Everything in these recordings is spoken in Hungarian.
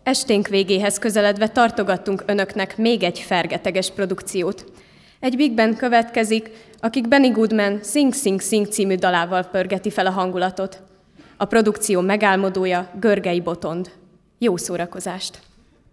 Esténk végéhez közeledve tartogattunk önöknek még egy fergeteges produkciót. Egy big band következik, akik Benny Goodman Sing Sing Sing című dalával pörgeti fel a hangulatot. A produkció megálmodója Görgei Botond. Jó szórakozást!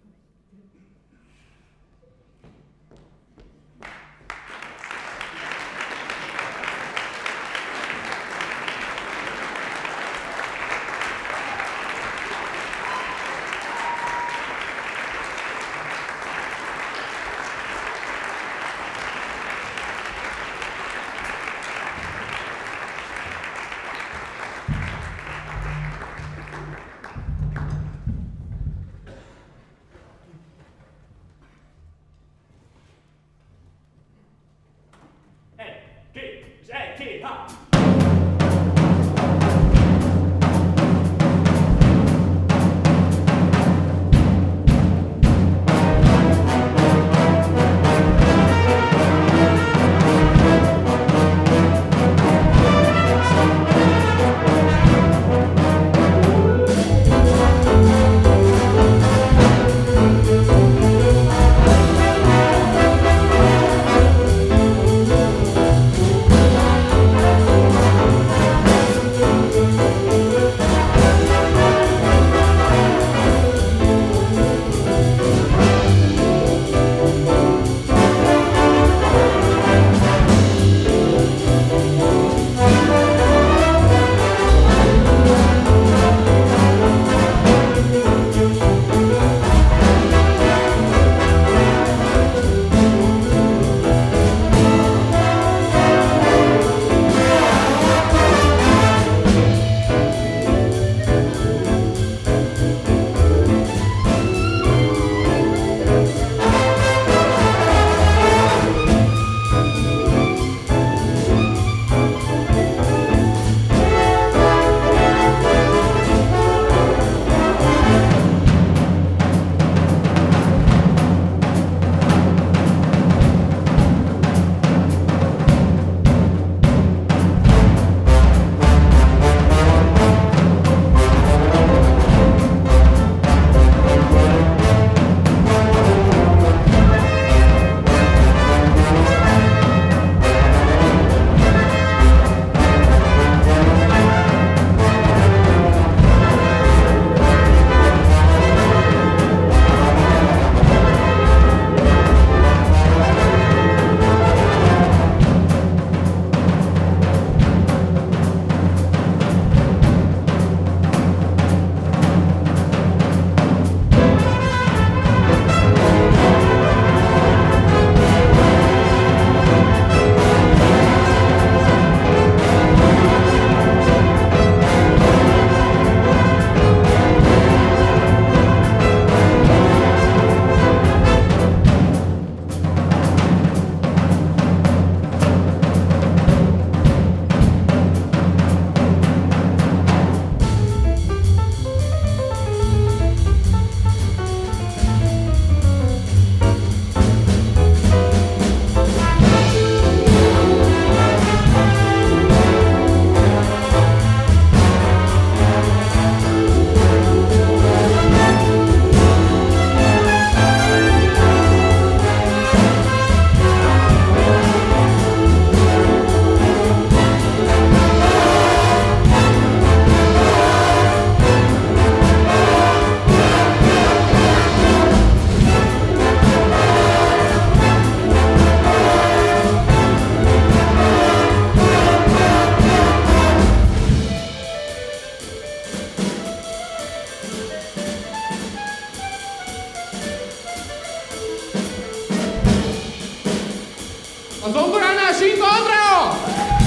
A zongoránál Sinka Andrea!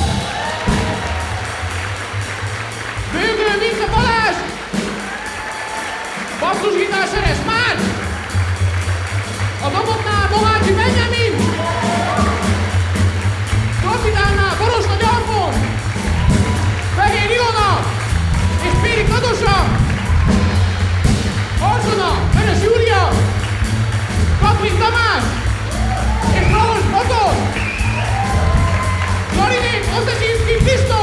Bőgő Vince Balázs! Basszusgitár Seres Márk! A doboknál Mohácsi Benjamin! Trombitánál Boros Nagy Alfon! Fehér Ilona! És Péri Kadosa! Arzona! Veres Júlia! Katlin Tamás! És Raos Boton! Klarinet Oszecsinszki Kristó!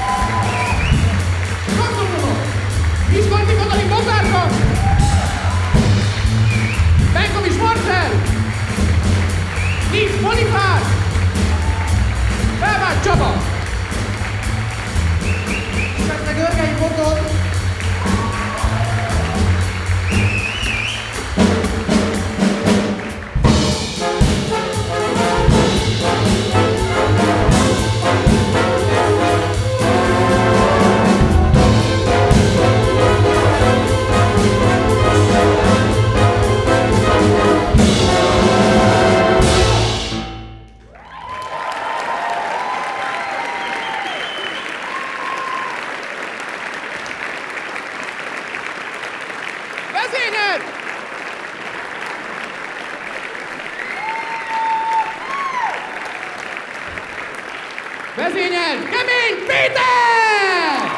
Saxofonok! Viskonti Katalin Bogárka! X Bonifác! Felvált Csaba! Esetleg Örgei Botond! Vezényed! Vezényed! Kemény Péter!